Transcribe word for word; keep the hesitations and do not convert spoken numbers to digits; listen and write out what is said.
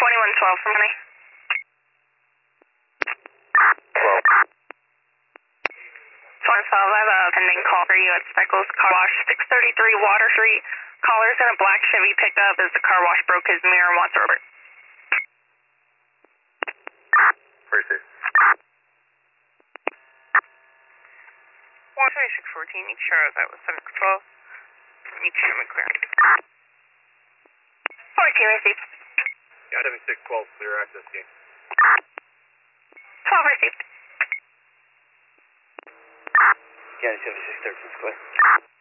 twenty-one twelve from honey. twelve. twenty twelve, I have a pending call for you at Speckles Car Wash, six thirty-three Water Street. Caller's in a black Chevy pickup as the car wash broke his mirror and wants a report. Received. one twenty-six fourteen, you can share that with seven twelve. You can show me clearance. fourteen received. Yeah, seventy-six twelve, clear access team. twelve received. Yeah, seventy-six thirteen, clear.